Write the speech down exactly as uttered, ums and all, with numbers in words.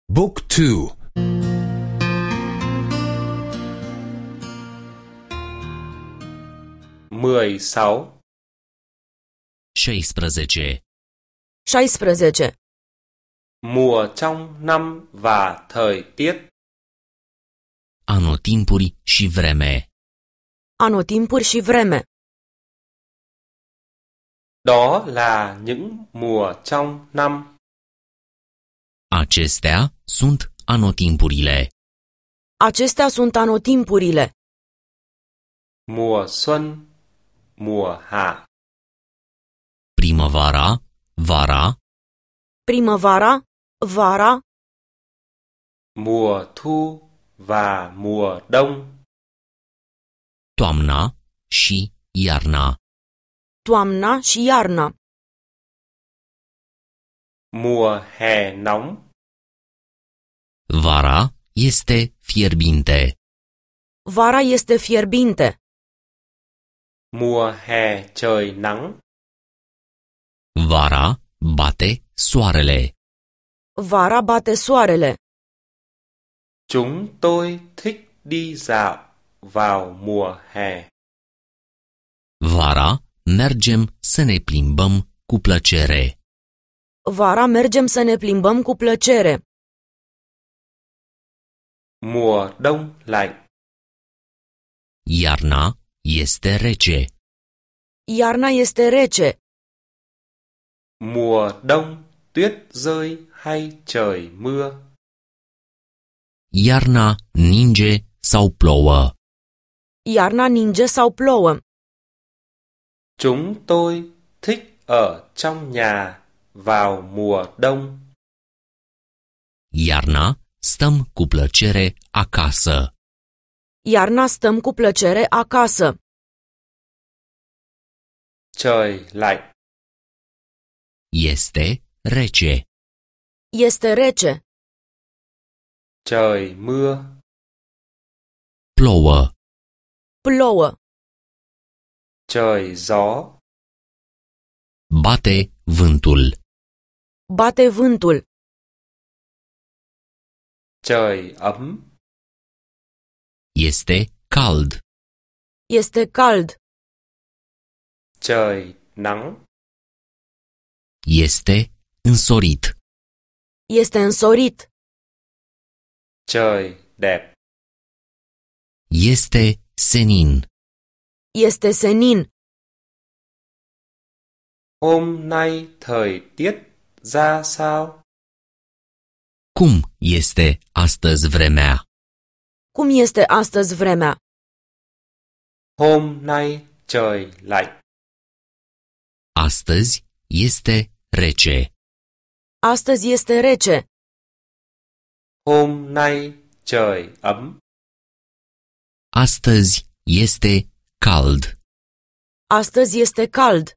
Book two. mười sáu. șaisprezece. șaisprezece. Mùa trong năm và thời tiết. Anotimpuri și vreme. Anotimpuri și vreme. Đó là những mùa trong năm. Acestea sunt anotimpurile. Acestea sunt anotimpurile. Mùa xuân, mùa hạ. Primăvara, vara, Primăvara, vara, Mùa thu và mùa đông. toamna și iarna. toamna și iarna. Mùa hè nóng. Vara este fierbinte. Vara este fierbinte. Mùa hè trời nắng. Vara bate soarele. Vara bate soarele. Chúng tôi thích đi dạo vào mùa hè. Vara mergem să ne plimbăm cu plăcere. Vara mergem să ne plimbăm cu plăcere. Mùa đông lạnh. Iarna este rece. Iarna este rece. Mùa đông tuyết rơi hay trời mưa. Iarna ninge sau plouă. Iarna ninge sau plouă. Chúng tôi thích ở trong nhà vào mùa đông. Iarna stăm cu plăcere acasă. Iarna stăm cu plăcere acasă. Trời lạnh. Este rece. Este rece. Trời mưa. Plouă. Plouă. Trời gió. Bate vântul. Bate vântul. Trời ấm. Este cald. Este cald. Trời nắng. Este însorit. Este însorit. Trời đẹp. Este senin. Este senin. Hôm nay thời tiết ra sao? Cum este astăzi vremea? Cum este astăzi vremea? Hôm nay trời lạnh. Astăzi este rece. Astăzi este rece. Hôm nay trời ấm. Astăzi este cald. Astăzi este cald.